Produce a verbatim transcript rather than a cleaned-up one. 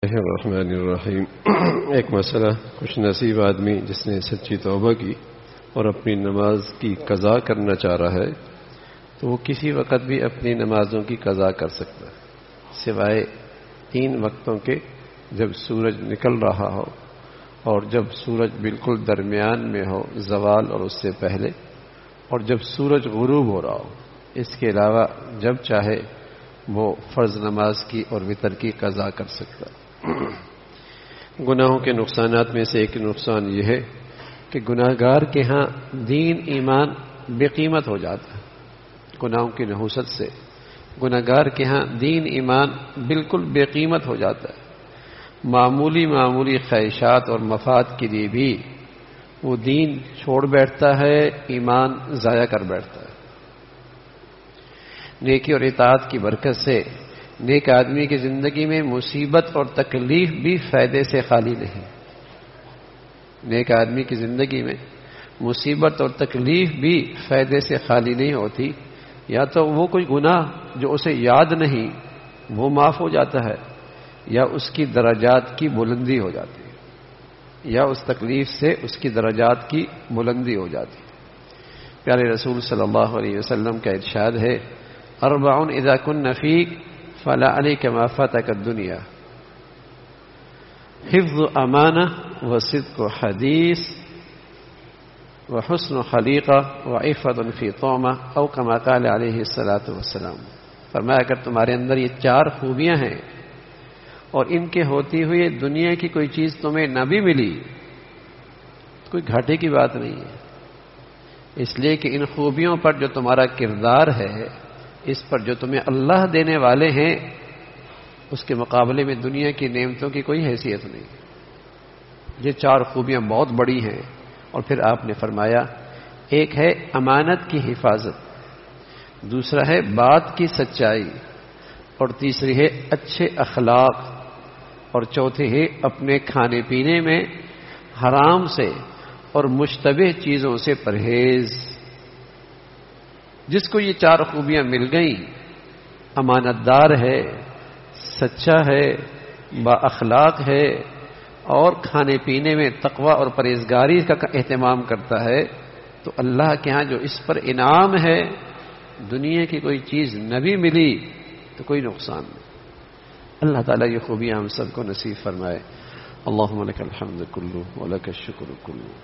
الرحمن الرحیم ایک مسئلہ، کچھ نصیب آدمی جس نے سچی توبہ کی اور اپنی نماز کی قضا کرنا چاہ رہا ہے تو وہ کسی وقت بھی اپنی نمازوں کی قضا کر سکتا ہے سوائے تین وقتوں کے، جب سورج نکل رہا ہو اور جب سورج بالکل درمیان میں ہو زوال اور اس سے پہلے، اور جب سورج غروب ہو رہا ہو۔ اس کے علاوہ جب چاہے وہ فرض نماز کی اور وتر کی قضا کر سکتا ہے۔ گناہوں کے نقصانات میں سے ایک نقصان یہ ہے کہ گناہ گار کے ہاں دین ایمان بے قیمت ہو جاتا ہے۔ گناہوں کی نحوست سے گناہ گار کے ہاں دین ایمان بالکل بے قیمت ہو جاتا ہے۔ معمولی معمولی خواہشات اور مفاد کے لیے بھی وہ دین چھوڑ بیٹھتا ہے، ایمان ضائع کر بیٹھتا ہے۔ نیکی اور اطاعت کی برکت سے نیک آدمی کی زندگی میں مصیبت اور تکلیف بھی فائدے سے خالی نہیں۔ نیک آدمی کی زندگی میں مصیبت اور تکلیف بھی فائدے سے خالی نہیں ہوتی۔ یا تو وہ کوئی گناہ جو اسے یاد نہیں وہ معاف ہو جاتا ہے، یا اس کی درجات کی بلندی ہو جاتی ہے، یا اس تکلیف سے اس کی درجات کی بلندی ہو جاتی ہے۔ پیارے رسول صلی اللہ علیہ وسلم کا ارشاد ہے، اربعٌ اذا كن فيك فلا عليك ما فاتك الدنيا، حفظ امانہ وصدق حدیث وحسن خلیقہ وعفت فی طعمہ او کما قال علیہ الصلاۃ والسلام۔ فرمایا اگر تمہارے اندر یہ چار خوبیاں ہیں اور ان کے ہوتی ہوئے دنیا کی کوئی چیز تمہیں نہ بھی ملی، کوئی گھاٹے کی بات نہیں ہے، اس لیے کہ ان خوبیوں پر جو تمہارا کردار ہے، اس پر جو تمہیں اللہ دینے والے ہیں، اس کے مقابلے میں دنیا کی نعمتوں کی کوئی حیثیت نہیں۔ یہ چار خوبیاں بہت بڑی ہیں۔ اور پھر آپ نے فرمایا ایک ہے امانت کی حفاظت، دوسرا ہے بات کی سچائی، اور تیسری ہے اچھے اخلاق، اور چوتھی ہے اپنے کھانے پینے میں حرام سے اور مشتبہ چیزوں سے پرہیز۔ جس کو یہ چار خوبیاں مل گئیں، امانت دار ہے، سچا ہے، با اخلاق ہے، اور کھانے پینے میں تقوی اور پرہیزگاری کا اہتمام کرتا ہے، تو اللہ کے ہاں جو اس پر انعام ہے، دنیا کی کوئی چیز نہ بھی ملی تو کوئی نقصان نہیں۔ اللہ تعالیٰ یہ خوبیاں ہم سب کو نصیب فرمائے۔ اللہم لک الحمد کلہ ولک الشکر کلہ۔